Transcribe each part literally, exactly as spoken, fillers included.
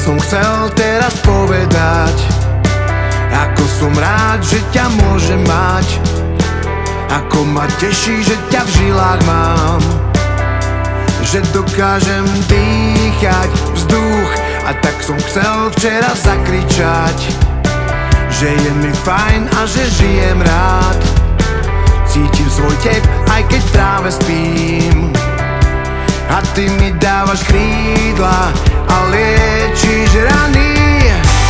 som chcel teraz povedať, ako som rád, že ťa môžem mať, ako ma teší, že ťa v žilách mám, že dokážem dýchať vzduch. A tak som chcel včera zakričať, že je mi fajn a že žijem rád. Cítim svoj tep, aj keď práve spím, a ty mi dávaš krídla a liečíš rany.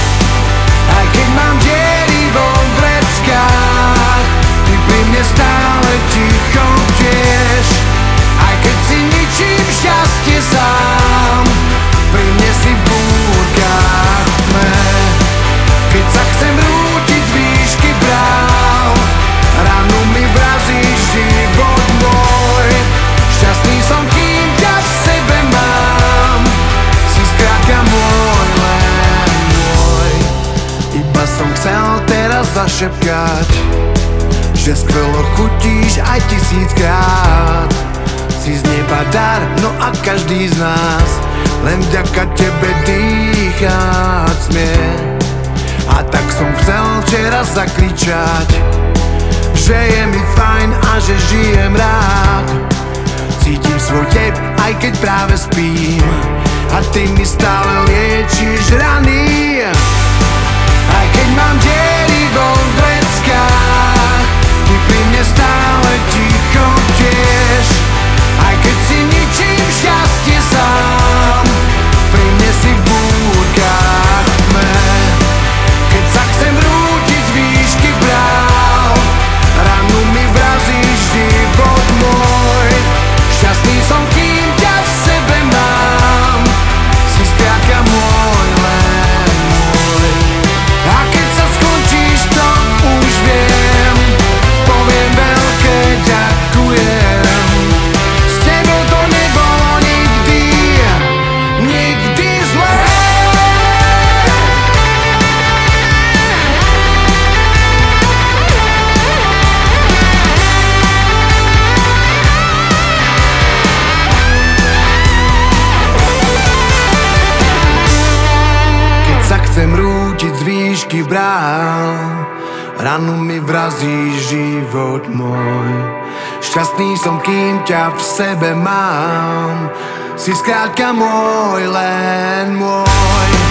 Aj keď mám diery vo vreckách, ty pri mne stále ticho bdieš. Aj keď si ničím šťastie sám, pri mne si v búrkach v tme. Keď sa chcem rútiť z výšky bráv, ranu mi vrazíš život môj. Šťastný som, kým ťa v sebe mám, si skrátka môj, len môj. Iba som chcel teraz zašepkať, že skvelo chutíš aj tisíckrát. Si z neba dar, no a každý z nás len vďaka tebe dýchať smie. A tak som chcel včera zakričať, že je mi fajn a že žijem rád. Cítim svoj tep, aj keď práve spím, a ty mi stále liečíš rany. Aj keď mám diery vo vreckách, ty pri mne stále ticho bdieš. Aj keď si ničím šťastie sám, pri mne si v búrkach v tme. Keď sa chcem rútiť z výšky bráv, ranu mi vrazíš život môj. Šťastný som, kým ťa v sebe mám, si skrátka môj, len môj. A keď sa skončíš, to už viem, poviem veľké ďakujem. S tebou to nebolo nikdy, nikdy zlé. Keď sa chcem rútiť z výšky bráv, ranu mi vrazí život môj. Šťastný som, kým ťa v sebe mám, si skrátka môj, len môj.